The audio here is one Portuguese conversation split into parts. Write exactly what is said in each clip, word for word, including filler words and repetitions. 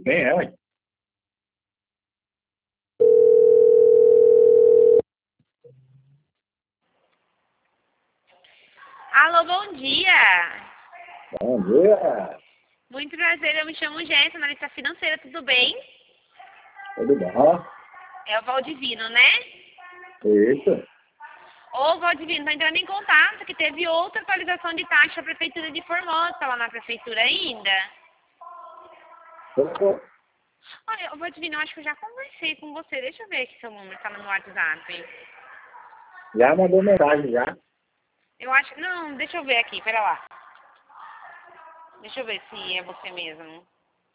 bem, é, ué. Alô, bom dia. Bom dia. Muito prazer, eu me chamo Jéssica, analista financeira, tudo bem? Tudo bom? É o Valdivino, né? Isso. Ô, Valdivino, tá entrando em contato que teve outra atualização de taxa da Prefeitura de Formosa, tá lá na Prefeitura ainda. Tô- Olha, ô, Valdivino, eu acho que eu já conversei com você, deixa eu ver aqui seu número, tá no WhatsApp. Já mandou mensagem, já. Eu acho, não, deixa eu ver aqui, pera lá. Deixa eu ver se é você mesmo.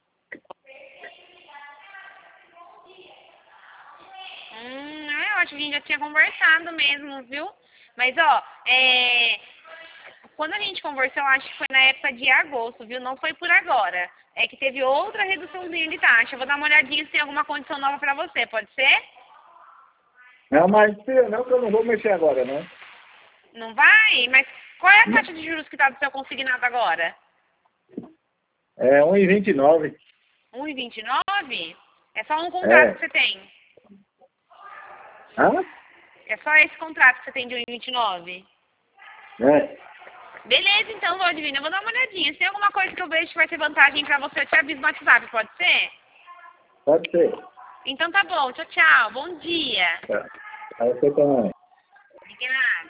Hum, eu acho que a gente já tinha conversado mesmo, viu? Mas, ó, é... quando a gente conversou, eu acho que foi na época de agosto, viu? Não foi por agora. É que teve outra reduçãozinha de taxa. Eu vou dar uma olhadinha se tem alguma condição nova pra você, pode ser? Não, mas filho, não que eu não vou mexer agora, não. Não vai? Mas qual é a taxa de juros que tá do seu consignado agora? É um e vinte e nove. um e vinte e nove? É só um contrato É. que você tem? Hã? É só esse contrato que você tem de um e vinte e nove? É. Beleza, então, Valdivino, eu vou dar uma olhadinha. Se tem alguma coisa que eu vejo que vai ter vantagem pra você, eu te aviso no WhatsApp, pode ser? Pode ser. Então tá bom, tchau, tchau. Bom dia. Tá. Aí você também. De nada.